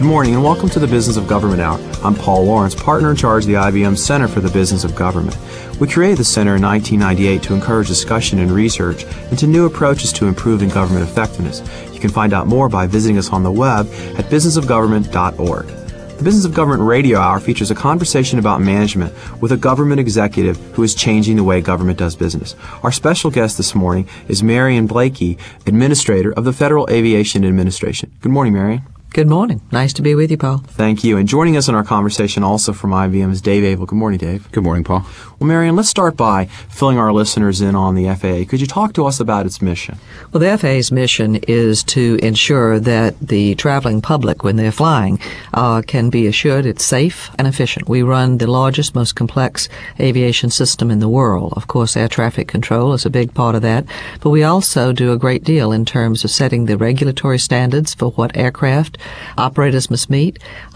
Good morning and welcome to the Business of Government Hour. I'm Paul Lawrence, partner in charge of the IBM Center for the Business of Government. We created the center in 1998 to encourage discussion and research into new approaches to improving government effectiveness. You can find out more by visiting us on the web at businessofgovernment.org. The Business of Government Radio Hour features a conversation about management with a government executive who is changing the way government does business. Our special guest this morning is Marion Blakey, Administrator of the Federal Aviation Administration. Good morning, Marion. Good morning. Nice to be with you, Paul. Thank you. And joining us in our conversation also from IBM is Dave Avell. Good morning, Dave. Good morning, Paul. Well, Marion, let's start by filling our listeners in on the FAA. Could you talk to us about its mission? Well, the FAA's mission is to ensure that the traveling public, when they're flying, can be assured it's safe and efficient. We run the largest, most complex aviation system in the world. Of course, air traffic control is a big part of that, but we also do a great deal in terms of setting the regulatory standards for what aircraft operators must meet,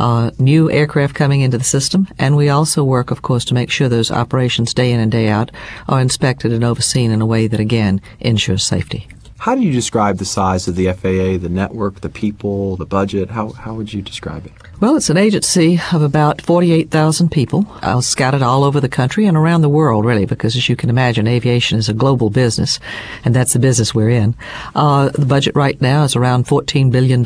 new aircraft coming into the system, and we also work, of course, to make sure those operations day in and day out are inspected and overseen in a way that, again, ensures safety. How do you describe the size of the FAA, the network, the people, the budget? How would you describe it? Well, it's an agency of about 48,000 people scattered all over the country and around the world, really, because as you can imagine, aviation is a global business, and that's the business we're in. The budget right now is around $14 billion.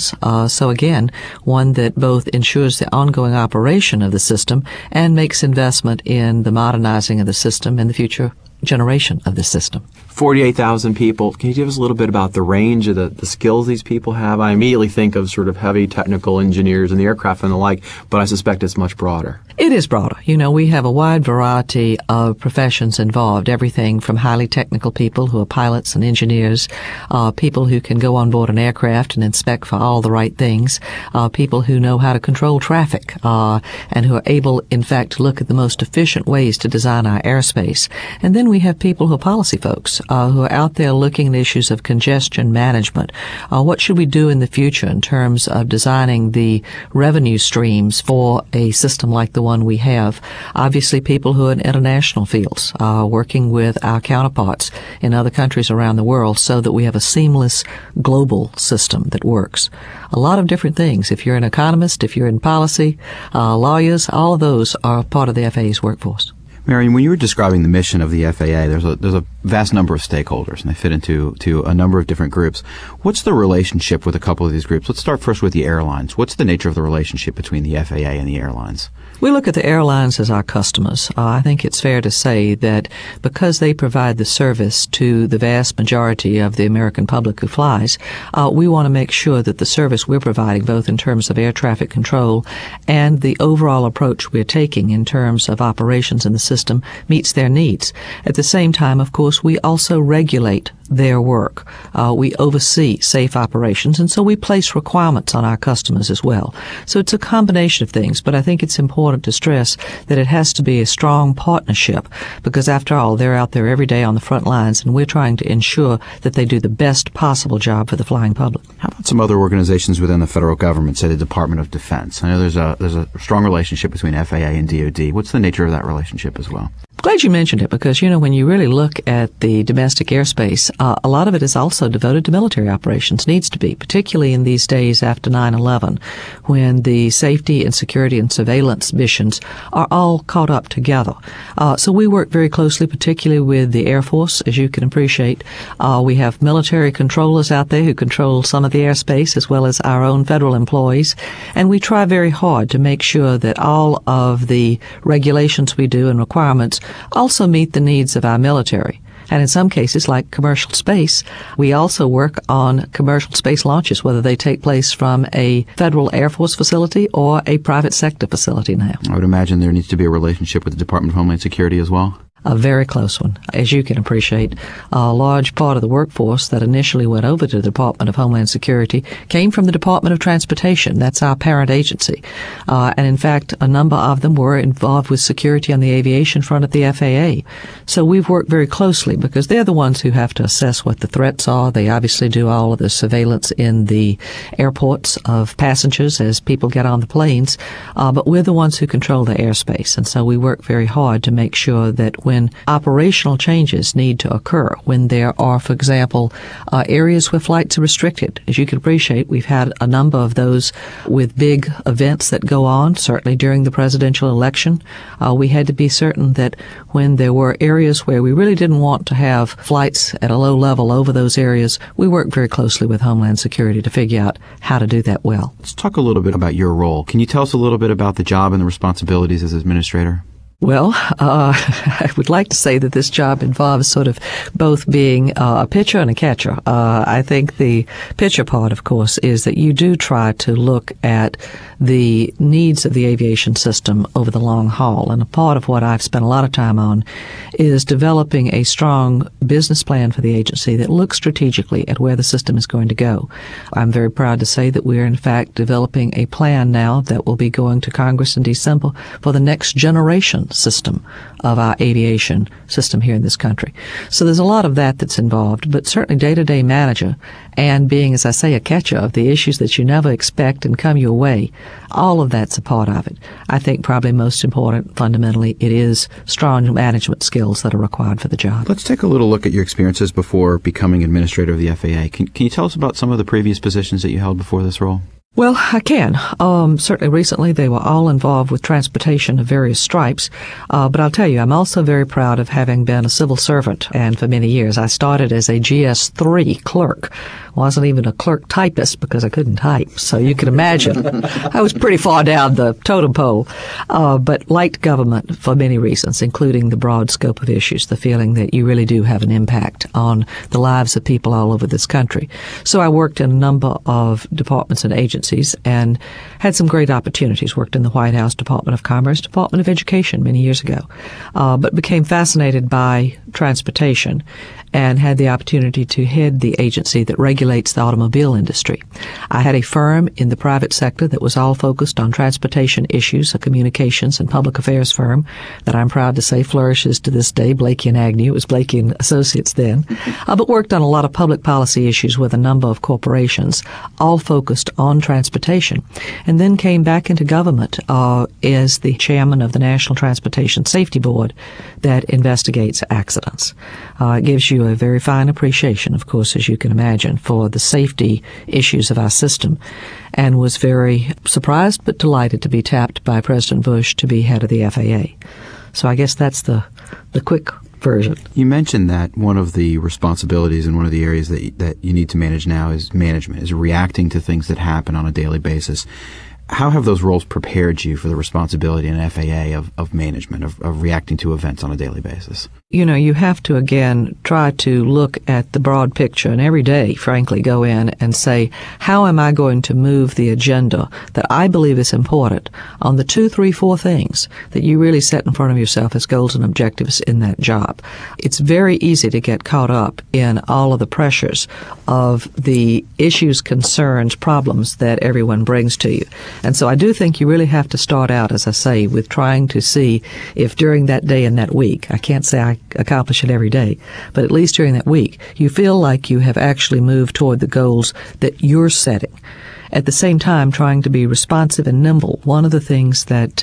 So again, one that both ensures the ongoing operation of the system and makes investment in the modernizing of the system and the future generation of the system. 48,000 people. Can you give us a little bit about the range of the skills these people have? I immediately think of sort of heavy technical engineers in the aircraft and the like, but I suspect it's much broader. It is broader. You know, we have a wide variety of professions involved, everything from highly technical people who are pilots and engineers, people who can go on board an aircraft and inspect for all the right things, people who know how to control traffic, and who are able, in fact, to look at the most efficient ways to design our airspace. And then we have people who are policy folks, who are out there looking at issues of congestion management. What should we do in the future in terms of designing the revenue streams for a system like the one we have? Obviously, people who are in international fields, working with our counterparts in other countries around the world so that we have a seamless global system that works. A lot of different things. If you're an economist, if you're in policy, lawyers, all of those are part of the FAA's workforce. Marion, when you were describing the mission of the FAA, there's a vast number of stakeholders, and they fit into a number of different groups. What's the relationship with a couple of these groups? Let's start first with the airlines. What's the nature of the relationship between the FAA and the airlines? We look at the airlines as our customers. I think it's fair to say that because they provide the service to the vast majority of the American public who flies, we want to make sure that the service we're providing, both in terms of air traffic control and the overall approach we're taking in terms of operations in the system, meets their needs. At the same time, of course, we also regulate their work. We oversee safe operations, and so we place requirements on our customers as well. So it's a combination of things, but I think it's important to stress that it has to be a strong partnership because, after all, they're out there every day on the front lines, and we're trying to ensure that they do the best possible job for the flying public. How about some other organizations within the federal government, say the Department of Defense? I know there's a strong relationship between FAA and DoD. What's the nature of that relationship as well? Glad you mentioned it because, you know, when you really look at the domestic airspace, a lot of it is also devoted to military operations, needs to be, particularly in these days after 9/11, when the safety and security and surveillance missions are all caught up together. So we work very closely, particularly with the Air Force, as you can appreciate. We have military controllers out there who control some of the airspace, as well as our own federal employees, and we try very hard to make sure that all of the regulations we do and requirements also meet the needs of our military. And in some cases, like commercial space, we also work on commercial space launches, whether they take place from a federal Air Force facility or a private sector facility now. I would imagine there needs to be a relationship with the Department of Homeland Security as well. A very close one. As you can appreciate, a large part of the workforce that initially went over to the Department of Homeland Security came from the Department of Transportation. That's our parent agency. And in fact, a number of them were involved with security on the aviation front at the FAA. So we've worked very closely because they're the ones who have to assess what the threats are. They obviously do all of the surveillance in the airports of passengers as people get on the planes. But we're the ones who control the airspace. And so we work very hard to make sure that when when operational changes need to occur, when there are, for example, areas where flights are restricted. As you can appreciate, we've had a number of those with big events that go on, certainly during the presidential election. We had to be certain that when there were areas where we really didn't want to have flights at a low level over those areas, we worked very closely with Homeland Security to figure out how to do that well. Let's talk a little bit about your role. Can you tell us a little bit about the job and the responsibilities as administrator? Well, I would like to say that this job involves sort of both being a pitcher and a catcher. I think the pitcher part, of course, is that you do try to look at the needs of the aviation system over the long haul. And a part of what I've spent a lot of time on is developing a strong business plan for the agency that looks strategically at where the system is going to go. I'm very proud to say that we're, in fact, developing a plan now that will be going to Congress in December for the next generation system of our aviation system here in this country. So there's a lot of that that's involved, but certainly day-to-day manager and being, as I say, a catcher of the issues that you never expect and come your way, all of that's a part of it. I think probably most important, fundamentally, it is strong management skills that are required for the job. Let's take a little look at your experiences before becoming administrator of the FAA. Can you tell us about some of the previous positions that you held before this role? Well, I can. Certainly recently they were all involved with transportation of various stripes. But I'll tell you, I'm also very proud of having been a civil servant. And for many years, I started as a GS3 clerk. Wasn't even a clerk typist because I couldn't type. So you can imagine I was pretty far down the totem pole. But liked government for many reasons, including the broad scope of issues, the feeling that you really do have an impact on the lives of people all over this country. So I worked in a number of departments and agencies and had some great opportunities. Worked in the White House, Department of Commerce, Department of Education many years ago, but became fascinated by transportation and had the opportunity to head the agency that regulates the automobile industry. I had a firm in the private sector that was all focused on transportation issues, a communications and public affairs firm that I'm proud to say flourishes to this day, Blakey and Agnew. It was Blakey and Associates then, but worked on a lot of public policy issues with a number of corporations, all focused on transportation, and then came back into government as the chairman of the National Transportation Safety Board that investigates accidents. It gives you a very fine appreciation, of course, as you can imagine, for the safety issues of our system, and was very surprised but delighted to be tapped by President Bush to be head of the FAA. So I guess that's the quick version. You mentioned that one of the responsibilities and one of the areas that you need to manage now is management, is reacting to things that happen on a daily basis. How have those roles prepared you for the responsibility in FAA of management, of reacting to events on a daily basis? You know, you have to, again, try to look at the broad picture and every day, frankly, go in and say, how am I going to move the agenda that I believe is important on the 2, 3, 4 things that you really set in front of yourself as goals and objectives in that job? It's very easy to get caught up in all of the pressures of the issues, concerns, problems that everyone brings to you. And so I do think you really have to start out, as I say, with trying to see if during that day and that week, I can't say I accomplish it every day, but at least during that week, you feel like you have actually moved toward the goals that you're setting. At the same time, trying to be responsive and nimble. One of the things that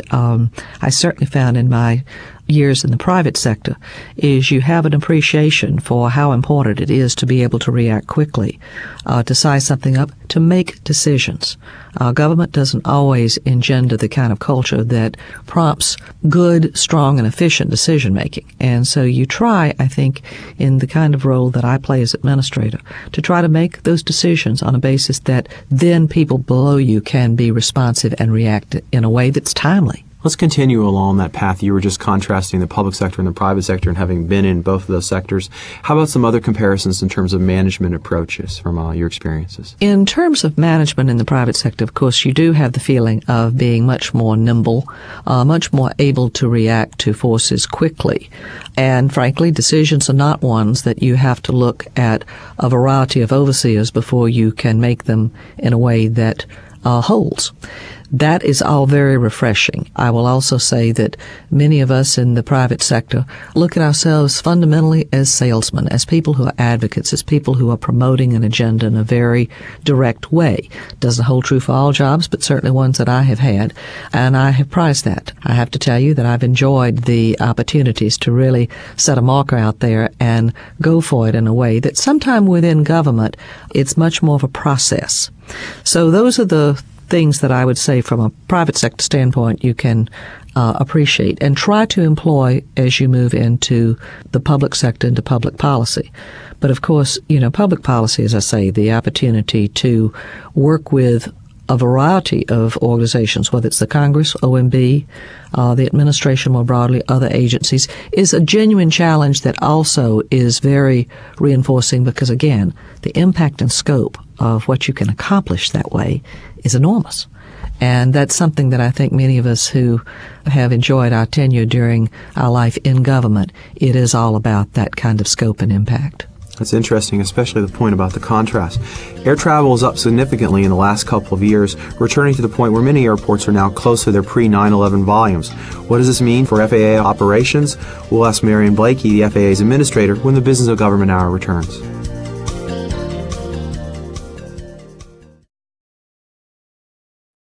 I certainly found in my years in the private sector is you have an appreciation for how important it is to be able to react quickly, to size something up, to make decisions. Government doesn't always engender the kind of culture that prompts good, strong, and efficient decision-making. And so you try, I think, in the kind of role that I play as administrator, to try to make those decisions on a basis that then people below you can be responsive and react in a way that's timely. Let's continue along that path. You were just contrasting the public sector and the private sector and having been in both of those sectors. How about some other comparisons in terms of management approaches from your experiences? In terms of management in the private sector, of course, you do have the feeling of being much more nimble, much more able to react to forces quickly. And frankly, decisions are not ones that you have to look at a variety of overseers before you can make them in a way that holds. that is all very refreshing. I will also say that many of us in the private sector look at ourselves fundamentally as salesmen, as people who are advocates, as people who are promoting an agenda in a very direct way. Doesn't hold true for all jobs, but certainly ones that I have had, and I have prized that. I have to tell you that I've enjoyed the opportunities to really set a marker out there and go for it in a way that sometime within government, it's much more of a process. So those are the things that I would say from a private sector standpoint you can appreciate and try to employ as you move into the public sector, into public policy. But of course, public policy, as I say, the opportunity to work with a variety of organizations, whether it's the Congress, OMB, the administration more broadly, other agencies, is a genuine challenge that also is very reinforcing because, again, the impact and scope of what you can accomplish that way is enormous. And that's something that I think many of us who have enjoyed our tenure during our life in government, it is all about that kind of scope and impact. That's interesting, especially the point about the contrast. Air travel is up significantly in the last couple of years, returning to the point where many airports are now close to their pre-9/11 volumes. What does this mean for FAA operations? We'll ask Marion Blakey, the FAA's administrator, when the Business of Government Hour returns.